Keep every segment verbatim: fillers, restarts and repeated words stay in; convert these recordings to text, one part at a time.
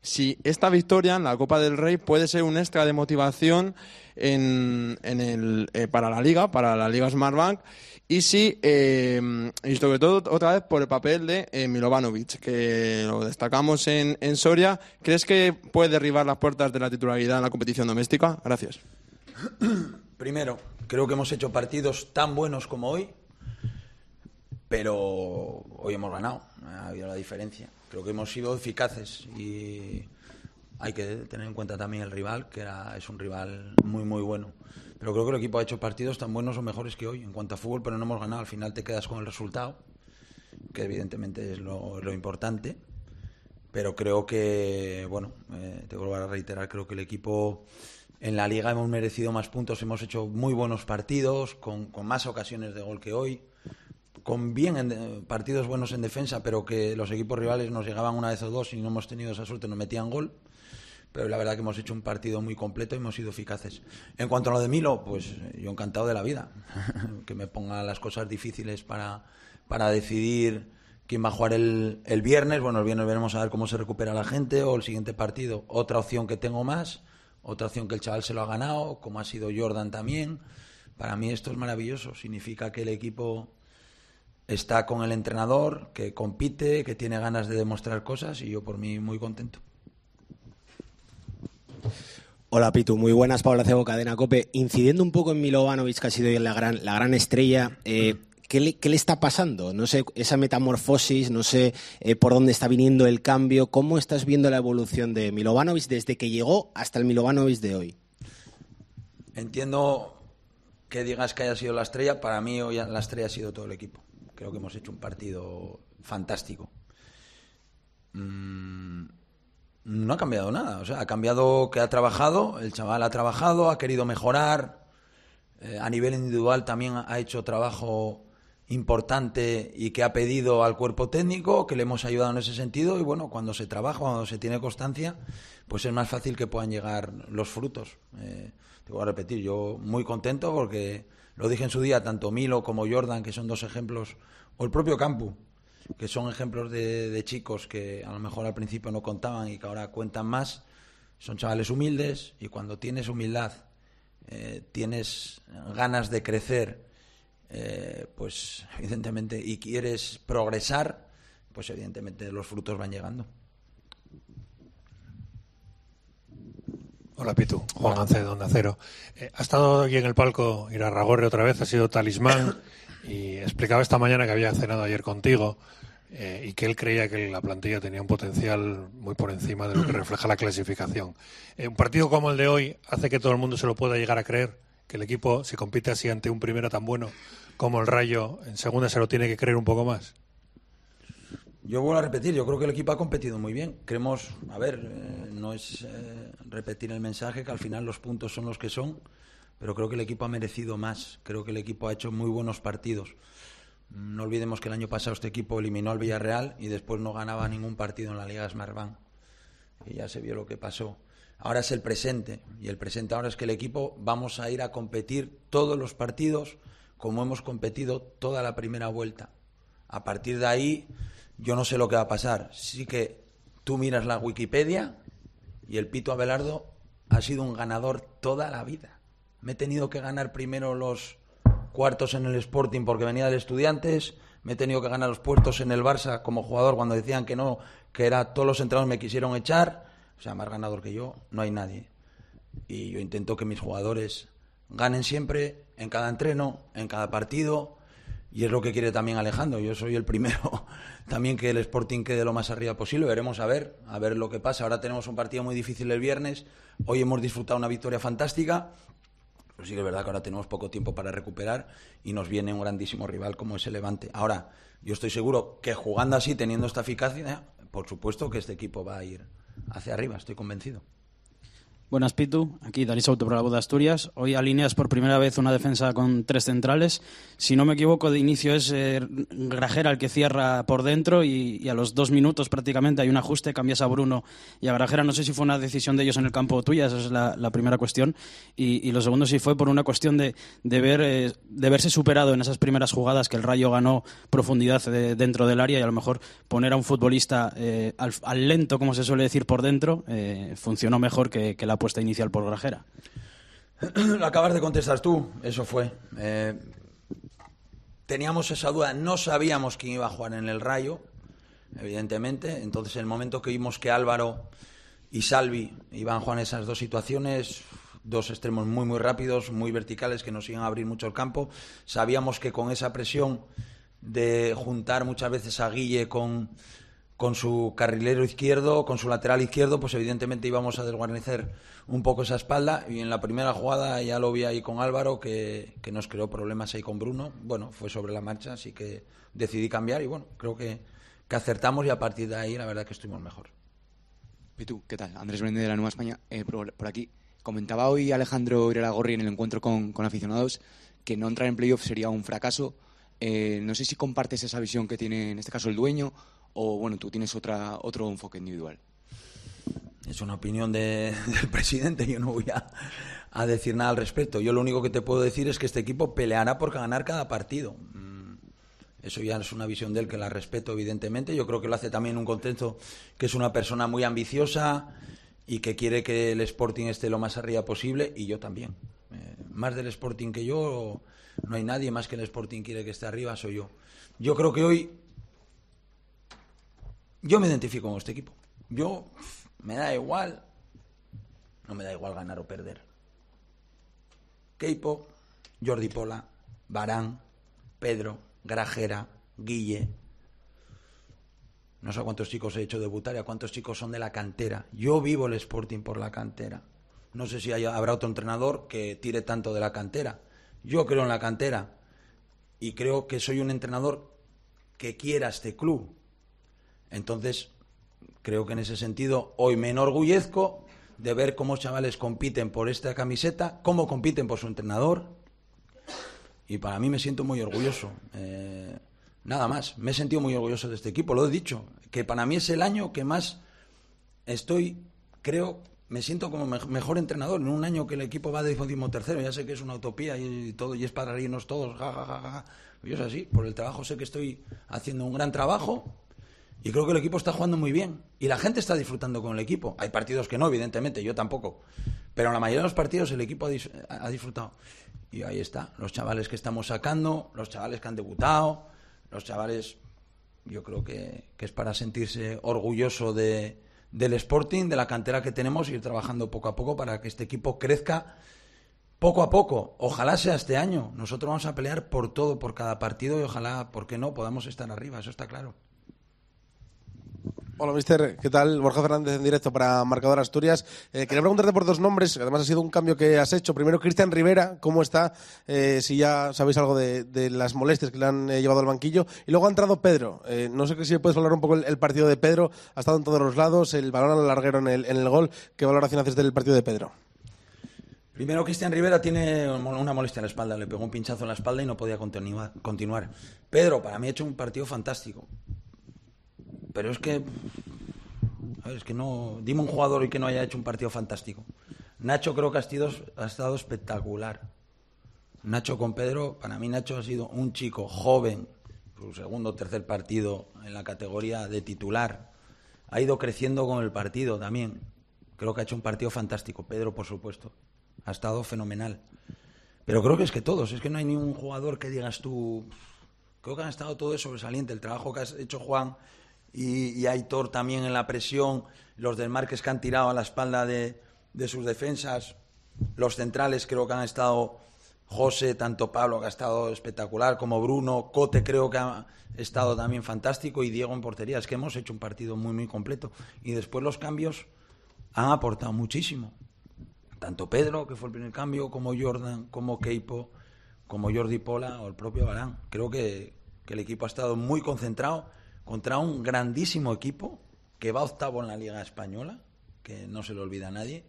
si esta victoria en la Copa del Rey puede ser un extra de motivación en, en el, eh, para la Liga, para la Liga Smartbank, y si, eh, y sobre todo otra vez por el papel de eh, Milovanovic, que lo destacamos en, en Soria. ¿Crees que puede derribar las puertas de la titularidad en la competición doméstica? Gracias. Primero, creo que hemos hecho partidos tan buenos como hoy, pero hoy hemos ganado, ha habido la diferencia. Creo que hemos sido eficaces y hay que tener en cuenta también el rival, que era, es un rival muy, muy bueno. Pero creo que el equipo ha hecho partidos tan buenos o mejores que hoy en cuanto a fútbol, pero no hemos ganado. Al final te quedas con el resultado, que evidentemente es lo, lo importante. Pero creo que, bueno, eh, te vuelvo a reiterar, creo que el equipo en la Liga hemos merecido más puntos, hemos hecho muy buenos partidos, con, con más ocasiones de gol que hoy, con bien en, partidos buenos en defensa, pero que los equipos rivales nos llegaban una vez o dos y no hemos tenido esa suerte, nos metían gol. Pero la verdad que hemos hecho un partido muy completo y hemos sido eficaces. En cuanto a lo de Milo, pues yo encantado de la vida. Que me ponga las cosas difíciles para, para decidir quién va a jugar el, el viernes. Bueno, el viernes veremos a ver cómo se recupera la gente, o el siguiente partido. Otra opción que tengo más, otra opción que el chaval se lo ha ganado, como ha sido Jordan también. Para mí esto es maravilloso. Significa que el equipo está con el entrenador, que compite, que tiene ganas de demostrar cosas, y yo por mí muy contento. Hola Pitu, muy buenas. Pablo Acebo, Cadena COPE. Incidiendo un poco en Milovanovic, que ha sido la gran, la gran estrella, eh, ¿qué, le, ¿qué le está pasando? No sé, esa metamorfosis, no sé eh, por dónde está viniendo el cambio. ¿Cómo estás viendo la evolución de Milovanovic desde que llegó hasta el Milovanovic de hoy? Entiendo que digas que haya sido la estrella. Para mí hoy la estrella ha sido todo el equipo. Creo que hemos hecho un partido fantástico. Mm. No ha cambiado nada, o sea, ha cambiado que ha trabajado, el chaval ha trabajado, ha querido mejorar, eh, a nivel individual también ha hecho trabajo importante y que ha pedido al cuerpo técnico, que le hemos ayudado en ese sentido, y bueno, cuando se trabaja, cuando se tiene constancia, pues es más fácil que puedan llegar los frutos. Eh, te voy a repetir, yo muy contento porque lo dije en su día, tanto Milo como Jordan, que son dos ejemplos, o el propio Campu, que son ejemplos de, de chicos que a lo mejor al principio no contaban y que ahora cuentan más. Son chavales humildes, y cuando tienes humildad, eh, tienes ganas de crecer, eh, pues evidentemente, y quieres progresar, pues evidentemente los frutos van llegando. Hola Pitu, Juan Gancedo, Onda Cero. Eh, ha estado aquí en el palco Irarragorri otra vez, ha sido talismán, y explicaba esta mañana que había cenado ayer contigo eh, y que él creía que la plantilla tenía un potencial muy por encima de lo que refleja la clasificación. Eh, un partido como el de hoy hace que todo el mundo se lo pueda llegar a creer, que el equipo, si compite así ante un primero tan bueno como el Rayo, en segunda se lo tiene que creer un poco más. Yo vuelvo a repetir, yo creo que el equipo ha competido muy bien. Creemos, a ver, eh, no es eh, repetir el mensaje, que al final los puntos son los que son, pero creo que el equipo ha merecido más. Creo que el equipo ha hecho muy buenos partidos. No olvidemos que el año pasado este equipo eliminó al Villarreal y después no ganaba ningún partido en la Liga Smartbank. Y ya se vio lo que pasó. Ahora es el presente, y el presente ahora es que el equipo vamos a ir a competir todos los partidos como hemos competido toda la primera vuelta. A partir de ahí, yo no sé lo que va a pasar. Sí que tú miras la Wikipedia y el Pito Abelardo ha sido un ganador toda la vida. Me he tenido que ganar primero los cuartos en el Sporting porque venía del Estudiantes, me he tenido que ganar los puestos en el Barça como jugador cuando decían que no, que era todos los entrenadores me quisieron echar. O sea, más ganador que yo no hay nadie. Y yo intento que mis jugadores ganen siempre, en cada entreno, en cada partido, y es lo que quiere también Alejandro. Yo soy el primero también que el Sporting quede lo más arriba posible. Veremos a ver, a ver lo que pasa. Ahora tenemos un partido muy difícil el viernes. Hoy hemos disfrutado una victoria fantástica. Pero sí que es verdad que ahora tenemos poco tiempo para recuperar y nos viene un grandísimo rival como es el Levante. Ahora, yo estoy seguro que jugando así, teniendo esta eficacia, por supuesto que este equipo va a ir hacia arriba, estoy convencido. Buenas, Pitu. Aquí Darí Souto para la Voz de Asturias. Hoy alineas por primera vez una defensa con tres centrales. Si no me equivoco, de inicio es eh, Grajera el que cierra por dentro y, y a los dos minutos prácticamente hay un ajuste, cambias a Bruno y a Grajera. No sé si fue una decisión de ellos en el campo tuya, esa es la, la primera cuestión. Y, y lo segundo, si fue por una cuestión de, de, ver, eh, de verse superado en esas primeras jugadas que el Rayo ganó profundidad de, dentro del área y a lo mejor poner a un futbolista eh, al, al lento, como se suele decir, por dentro, eh, funcionó mejor que, que la puesta inicial por Grajera. Lo acabas de contestar tú, eso fue. Eh, teníamos esa duda, no sabíamos quién iba a jugar en el Rayo, evidentemente. Entonces, en el momento que vimos que Álvaro y Salvi iban a jugar en esas dos situaciones, dos extremos muy, muy rápidos, muy verticales, que nos iban a abrir mucho el campo, sabíamos que con esa presión de juntar muchas veces a Guille con... con su carrilero izquierdo, con su lateral izquierdo, pues evidentemente íbamos a desguarnecer un poco esa espalda, y en la primera jugada ya lo vi ahí con Álvaro, que, que nos creó problemas ahí con Bruno. Bueno, fue sobre la marcha, así que decidí cambiar y bueno, creo que, que acertamos, y a partir de ahí la verdad que estuvimos mejor. ¿Y tú? ¿Qué tal? Andrés Méndez de la Nueva España, eh, por, por aquí. Comentaba hoy Alejandro Iraragorri en el encuentro con, con aficionados que no entrar en playoff sería un fracaso. Eh, no sé si compartes esa visión que tiene en este caso el dueño, o bueno, tú tienes otra otro enfoque individual. Es una opinión de, del presidente, yo no voy a, a decir nada al respecto. Yo lo único que te puedo decir es que este equipo peleará por ganar cada partido. Eso ya es una visión de él que la respeto, evidentemente. Yo creo que lo hace también en un contexto que es una persona muy ambiciosa y que quiere que el Sporting esté lo más arriba posible, y yo también. Eh, más del Sporting que yo, no hay nadie más que el Sporting quiere que esté arriba, soy yo. Yo creo que hoy yo me identifico con este equipo. Yo, me da igual, no me da igual ganar o perder. Keipo, Jordi Pola, Varán, Pedro, Grajera, Guille. No sé a cuántos chicos he hecho debutar y a cuántos chicos son de la cantera. Yo vivo el Sporting por la cantera. No sé si haya, habrá otro entrenador que tire tanto de la cantera. Yo creo en la cantera y creo que soy un entrenador que quiera este club. Entonces, creo que en ese sentido hoy me enorgullezco de ver cómo chavales compiten por esta camiseta, cómo compiten por su entrenador, y para mí me siento muy orgulloso. Eh, nada más, me he sentido muy orgulloso de este equipo, lo he dicho, que para mí es el año que más estoy, creo, me siento como me- mejor entrenador, en un año que el equipo va de decimotercero, ya sé que es una utopía y, y todo, y es para reírnos todos, ja, ja, ja, ja. Yo es así, por el trabajo sé que estoy haciendo un gran trabajo. Y creo que el equipo está jugando muy bien. Y la gente está disfrutando con el equipo. Hay partidos que no, evidentemente, yo tampoco. Pero en la mayoría de los partidos el equipo ha, dis- ha disfrutado. Y ahí está. Los chavales que estamos sacando, los chavales que han debutado, los chavales... Yo creo que, que es para sentirse orgulloso de, del Sporting, de la cantera que tenemos, y ir trabajando poco a poco para que este equipo crezca poco a poco. Ojalá sea este año. Nosotros vamos a pelear por todo, por cada partido, y ojalá, ¿por qué no?, podamos estar arriba. Eso está claro. Hola, mister. ¿Qué tal? Borja Fernández en directo para Marcador Asturias. Eh, quería preguntarte por dos nombres. Además, ha sido un cambio que has hecho. Primero, Cristian Rivera. ¿Cómo está? Eh, si ya sabéis algo de, de las molestias que le han eh, llevado al banquillo. Y luego ha entrado Pedro. Eh, no sé si puedes hablar un poco el, el partido de Pedro. Ha estado en todos los lados. El balón al larguero en el, en el gol. ¿Qué valoración haces del partido de Pedro? Primero, Cristian Rivera tiene una molestia en la espalda. Le pegó un pinchazo en la espalda y no podía continua- continuar. Pedro, para mí, ha hecho un partido fantástico. Pero es que... a ver, es que no... Dime un jugador hoy que no haya hecho un partido fantástico. Nacho creo que ha estado, ha estado espectacular. Nacho con Pedro, para mí Nacho ha sido un chico joven, su segundo o tercer partido en la categoría de titular. Ha ido creciendo con el partido también. Creo que ha hecho un partido fantástico. Pedro, por supuesto, ha estado fenomenal. Pero creo que es que todos, es que no hay ningún jugador que digas tú... Creo que han estado todos sobresalientes. El trabajo que ha hecho Juan y, y Aitor también en la presión, los del Márquez que han tirado a la espalda de, de sus defensas, los centrales creo que han estado... José, tanto Pablo, que ha estado espectacular, como Bruno, Cote creo que ha estado también fantástico, y Diego en portería. Es que hemos hecho un partido muy, muy completo. Y después los cambios han aportado muchísimo. Tanto Pedro, que fue el primer cambio, como Jordan, como Keipo, como Jordi Pola o el propio Varán. Creo que, que el equipo ha estado muy concentrado contra un grandísimo equipo que va octavo en la Liga Española, que no se lo olvida a nadie,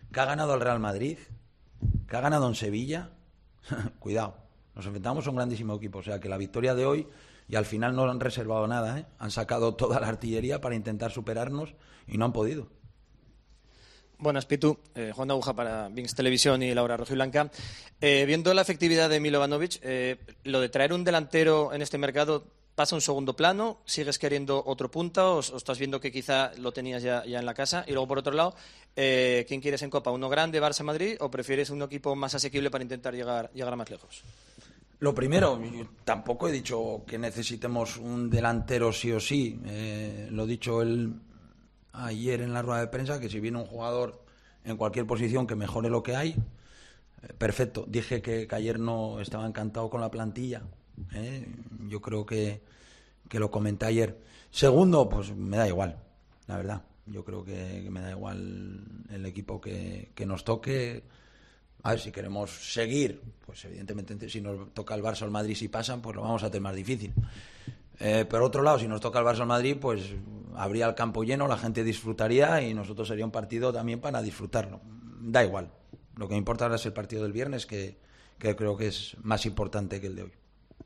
que ha ganado al Real Madrid, que ha ganado en Sevilla. Cuidado, nos enfrentamos a un grandísimo equipo. O sea que la victoria de hoy, y al final no han reservado nada, ¿eh? Han sacado toda la artillería para intentar superarnos y no han podido. Buenas, Pitu. Eh, Juan de Aguja para Vinx Televisión y Laura Rojiblanca. Eh, viendo la efectividad de Milovanovic, eh, lo de traer un delantero en este mercado pasa a un segundo plano. ¿Sigues queriendo otro punta o, o estás viendo que quizá lo tenías ya, ya en la casa? Y luego, por otro lado, eh, ¿quién quieres en Copa? ¿Uno grande, Barça-Madrid, o prefieres un equipo más asequible para intentar llegar, llegar más lejos? Lo primero, yo tampoco he dicho que necesitemos un delantero sí o sí. Eh, lo he dicho el... ayer en la rueda de prensa, que si viene un jugador en cualquier posición que mejore lo que hay, eh, perfecto. Dije que, que ayer no estaba encantado con la plantilla, ¿eh? Yo creo que, que lo comenté ayer. Segundo, pues me da igual, la verdad. Yo creo que, que me da igual el equipo que, que nos toque. A ver, si queremos seguir, pues evidentemente si nos toca el Barça o el Madrid, si pasan, pues lo vamos a tener más difícil. Eh, por otro lado, si nos toca el Barça o el Madrid, pues habría el campo lleno, la gente disfrutaría y nosotros sería un partido también para disfrutarlo. Da igual. Lo que me importa ahora es el partido del viernes, que, que creo que es más importante que el de hoy.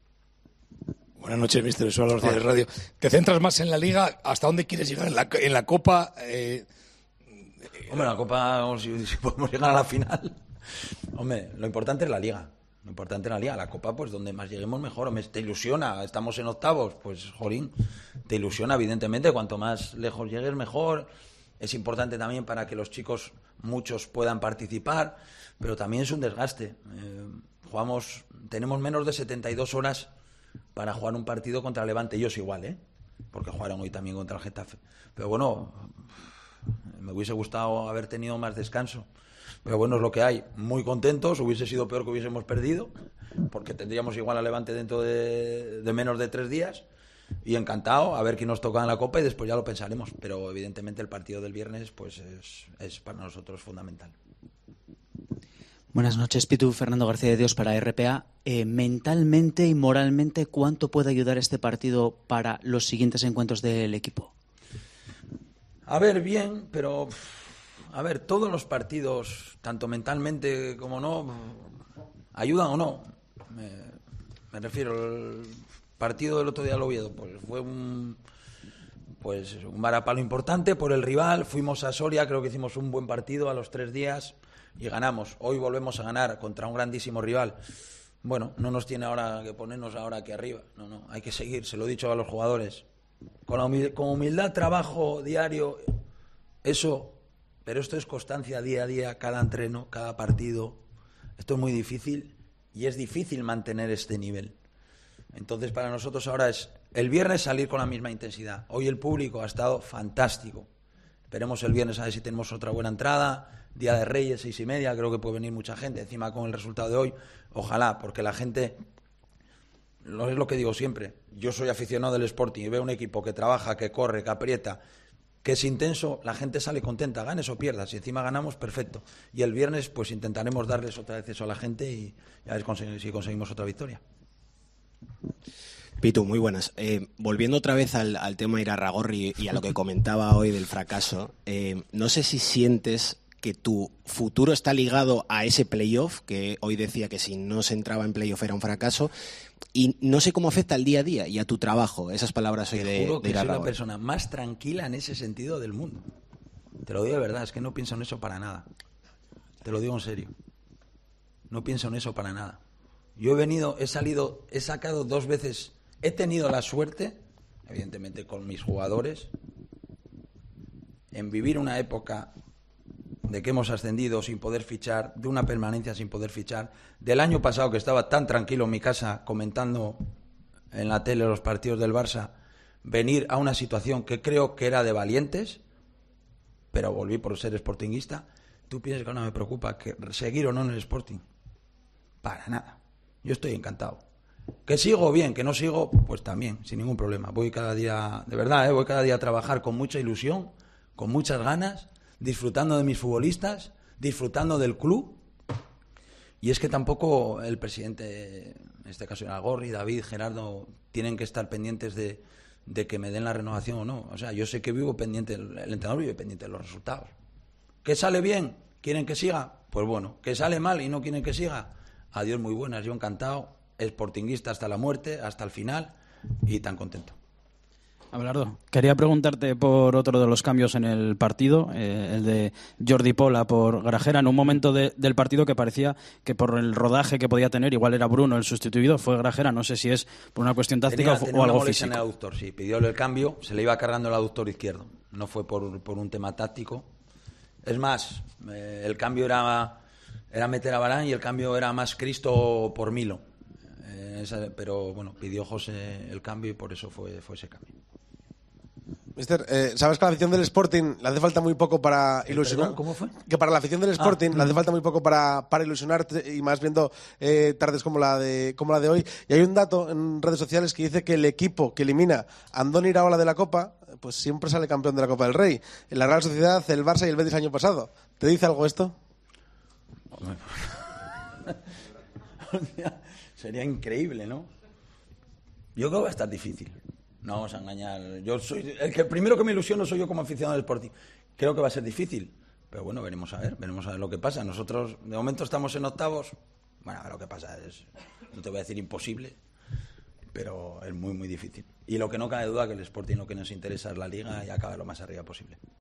Buenas noches, mister Soy Alonso de Radio. ¿Te centras más en la Liga? ¿Hasta dónde quieres llegar en la, en la Copa? Eh... Hombre, la Copa, si, si podemos llegar a la final. Hombre, lo importante es la Liga. Lo importante es la Liga. La Copa, pues donde más lleguemos mejor. Hombre, te ilusiona. Estamos en octavos, pues jolín, te ilusiona evidentemente. Cuanto más lejos llegues, mejor. Es importante también para que los chicos, muchos, puedan participar, pero también es un desgaste. Eh, jugamos, tenemos menos de setenta y dos horas para jugar un partido contra el Levante. Ellos igual, ¿eh? Porque jugaron hoy también contra el Getafe. Pero bueno, me hubiese gustado haber tenido más descanso. Pero bueno, es lo que hay. Muy contentos. Hubiese sido peor que hubiésemos perdido, porque tendríamos igual al Levante dentro de, de menos de tres días. Y encantado a ver quién nos toca en la Copa y después ya lo pensaremos. Pero evidentemente el partido del viernes pues es, es para nosotros fundamental. Buenas noches, Pitu. Fernando García de Dios para R P A. Eh, mentalmente y moralmente, ¿cuánto puede ayudar este partido para los siguientes encuentros del equipo? A ver, bien, pero... A ver, todos los partidos, tanto mentalmente como no, ayudan o no. Me, me refiero, el partido del otro día del Oviedo, pues fue un... Pues un varapalo importante por el rival. Fuimos a Soria, creo que hicimos un buen partido a los tres días y ganamos. Hoy volvemos a ganar contra un grandísimo rival. Bueno, no nos tiene ahora que ponernos ahora aquí arriba. No, no, hay que seguir, se lo he dicho a los jugadores. Con, la humildad, con humildad, trabajo diario, eso, pero esto es constancia día a día, cada entreno, cada partido. Esto es muy difícil y es difícil mantener este nivel. Entonces, para nosotros ahora es el viernes salir con la misma intensidad. Hoy el público ha estado fantástico. Esperemos el viernes a ver si tenemos otra buena entrada. Día de Reyes, seis y media, creo que puede venir mucha gente. Encima con el resultado de hoy, ojalá, porque la gente, lo es lo que digo siempre, yo soy aficionado del Sporting y veo un equipo que trabaja, que corre, que aprieta, que es intenso, la gente sale contenta, ganes o pierdas. Si encima ganamos, perfecto. Y el viernes pues intentaremos darles otra vez eso a la gente y a ver si conseguimos otra victoria. Pitu, muy buenas. Eh, volviendo otra vez al, al tema Irarragorri y a lo que comentaba hoy del fracaso, eh, no sé si sientes que tu futuro está ligado a ese playoff, que hoy decía que si no se entraba en playoff era un fracaso, y no sé cómo afecta al día a día y a tu trabajo, esas palabras hoy de, juro de que soy la Irarragorri. persona más tranquila en ese sentido del mundo. Te lo digo de verdad, es que no pienso en eso para nada. Te lo digo en serio. No pienso en eso para nada. Yo he venido, he salido, he sacado dos veces, he tenido la suerte, evidentemente con mis jugadores, en vivir una época de que hemos ascendido sin poder fichar, de una permanencia sin poder fichar, del año pasado que estaba tan tranquilo en mi casa comentando en la tele los partidos del Barça, venir a una situación que creo que era de valientes, pero volví por ser sportinguista. ¿Tú piensas que no me preocupa que seguir o no en el Sporting? Para nada. Yo estoy encantado. Que sigo bien, que no sigo, pues también, sin ningún problema. Voy cada día, de verdad, ¿eh? voy cada día a trabajar con mucha ilusión, con muchas ganas, disfrutando de mis futbolistas, disfrutando del club. Y es que tampoco el presidente, en este caso Irarragorri, David, Gerardo, tienen que estar pendientes de, de que me den la renovación o no. O sea, yo sé que vivo pendiente, el entrenador vive pendiente de los resultados. ¿Que sale bien? ¿Quieren que siga? Pues bueno. ¿Que sale mal y no quieren que siga? Adiós, muy buenas, yo encantado, sportinguista hasta la muerte, hasta el final, y tan contento. Abelardo, quería preguntarte por otro de los cambios en el partido, eh, el de Jordi Pola por Grajera, en un momento de, del partido que parecía que por el rodaje que podía tener, igual era Bruno el sustituido, fue Grajera, no sé si es por una cuestión táctica tenía, o, tenía o algo una molestia físico. En el aductor, sí, pidió el cambio, se le iba cargando el aductor izquierdo, no fue por, por un tema táctico. Es más, eh, el cambio era, era meter a Varane y el cambio era más Cristo por Milo. Eh, esa, pero bueno, pidió José el cambio y por eso fue, fue ese cambio. Mister, eh, ¿sabes que a la afición del Sporting le hace falta muy poco para ilusionar? Perdón, ¿cómo fue? Que para la afición del Sporting Ah. le hace falta muy poco para, para ilusionarte, y más viendo eh, tardes como la de como la de hoy. Y hay un dato en redes sociales que dice que el equipo que elimina a Andoni Iraola de la Copa, pues siempre sale campeón de la Copa del Rey. En la Real Sociedad, el Barça y el Betis el año pasado. ¿Te dice algo esto? Sería increíble, ¿no? Yo creo que va a estar difícil. No vamos a engañar. Yo soy el que el primero que me ilusiono soy yo como aficionado del Sporting. Creo que va a ser difícil, pero bueno, veremos a ver, veremos a ver lo que pasa. Nosotros de momento estamos en octavos. Bueno, a ver lo que pasa es, no te voy a decir imposible, pero es muy muy difícil. Y lo que no cabe duda que el Sporting lo que nos interesa es la Liga y acabar lo más arriba posible.